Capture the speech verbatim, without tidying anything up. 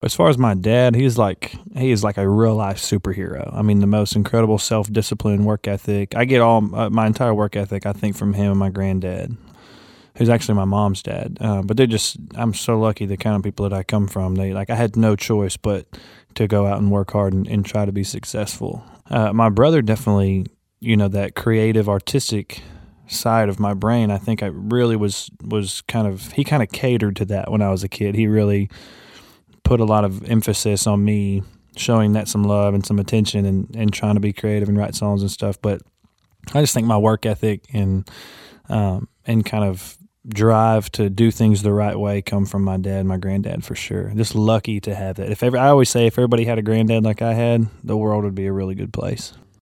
As far as my dad, he's like he is like a real life superhero. I mean, the most incredible self discipline, work ethic. I get all uh, my entire work ethic, I think, from him and my granddad, who's actually my mom's dad. Uh, but they're just I'm so lucky the kind of people that I come from. They like I had no choice but to go out and work hard and, and try to be successful. Uh, my brother definitely, you know, that creative, artistic side of my brain. I think I really was was kind of he kind of catered to that when I was a kid. He really put a lot of emphasis on me showing that some love and some attention and, and trying to be creative and write songs and stuff. But I just think my work ethic and um, and kind of drive to do things the right way come from my dad and my granddad for sure. Just lucky to have that. If ever, I always say if everybody had a granddad like I had, the world would be a really good place.